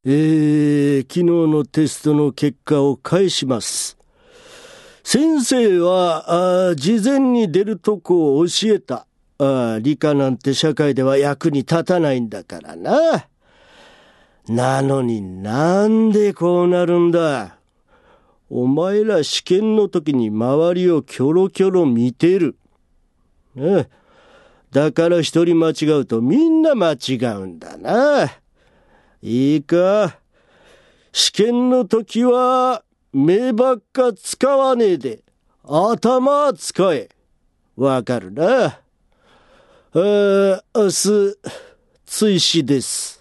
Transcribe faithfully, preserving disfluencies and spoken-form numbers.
えー、昨日のテストの結果を返します。先生はあ事前に出るとこを教えた。あ理科なんて社会では役に立たないんだからな。なのになんでこうなるんだ。お前ら試験の時に周りをキョロキョロ見てる。あだから一人間違うとみんな間違うんだな。いいか、試験の時は目ばっか使わねえで頭使え。わかるな。あ明日追試です。